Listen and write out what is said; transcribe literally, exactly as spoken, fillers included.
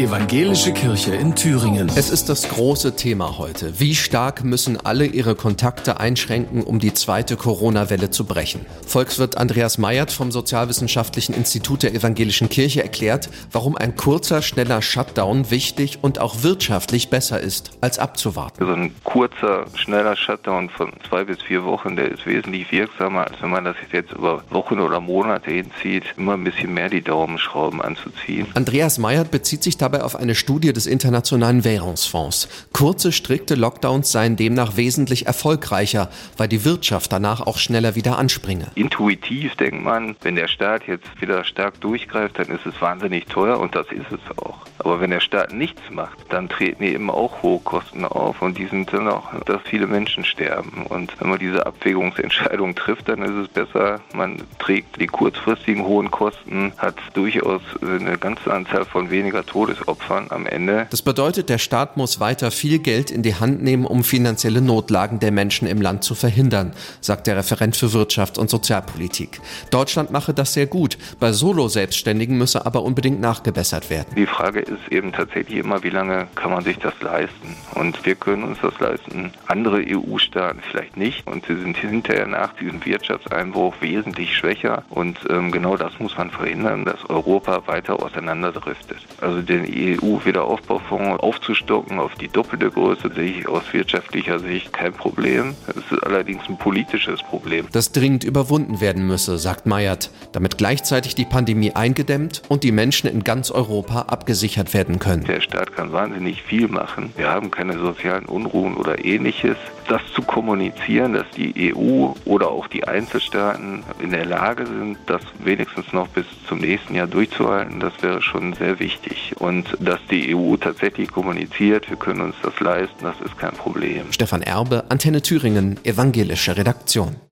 Evangelische Kirche in Thüringen. Es ist das große Thema heute. Wie stark müssen alle ihre Kontakte einschränken, um die zweite Corona-Welle zu brechen? Volkswirt Andreas Meyert vom Sozialwissenschaftlichen Institut der Evangelischen Kirche erklärt, warum ein kurzer, schneller Shutdown wichtig und auch wirtschaftlich besser ist, als abzuwarten. So ein kurzer, schneller Shutdown von zwei bis vier Wochen, der ist wesentlich wirksamer, als wenn man das jetzt über Wochen oder Monate hinzieht, immer ein bisschen mehr die Daumenschrauben anzuziehen. Andreas Meyert bezieht sich dabei auf eine Studie des Internationalen Währungsfonds. Kurze, strikte Lockdowns seien demnach wesentlich erfolgreicher, weil die Wirtschaft danach auch schneller wieder anspringe. Intuitiv denkt man, wenn der Staat jetzt wieder stark durchgreift, dann ist es wahnsinnig teuer und das ist es auch. Aber wenn der Staat nichts macht, dann treten eben auch hohe Kosten auf und die sind dann auch, dass viele Menschen sterben. Und wenn man diese Abwägungsentscheidung trifft, dann ist es besser, man trägt die kurzfristigen hohen Kosten, hat durchaus eine ganze Anzahl von weniger Todesopfern am Ende. Das bedeutet, der Staat muss weiter viel Geld in die Hand nehmen, um finanzielle Notlagen der Menschen im Land zu verhindern, sagt der Referent für Wirtschaft und Sozialpolitik. Deutschland mache das sehr gut, bei Solo-Selbstständigen müsse aber unbedingt nachgebessert werden. Die Frage ist eben tatsächlich immer, wie lange kann man sich das leisten? Und wir können uns das leisten, andere E U-Staaten vielleicht nicht. Und sie sind hinterher nach diesem Wirtschaftseinbruch wesentlich schwächer. Und ähm, genau das muss man verhindern, dass Europa weiter auseinanderdriftet. Also den E U-Wiederaufbaufonds aufzustocken auf die doppelte Größe sehe ich aus wirtschaftlicher Sicht kein Problem. Das ist allerdings ein politisches Problem. Das dringend überwunden werden müsse, sagt Meyert, damit gleichzeitig die Pandemie eingedämmt und die Menschen in ganz Europa abgesichert werden können. Der Staat kann wahnsinnig viel machen. Wir haben keine sozialen Unruhen oder Ähnliches. Das zu kommunizieren, dass die E U oder auch die Einzelstaaten in der Lage sind, das wenigstens noch bis zum nächsten Jahr durchzuhalten, das wäre schon sehr wichtig. Und dass die E U tatsächlich kommuniziert, wir können uns das leisten, das ist kein Problem. Stefan Erbe, Antenne Thüringen, evangelische Redaktion.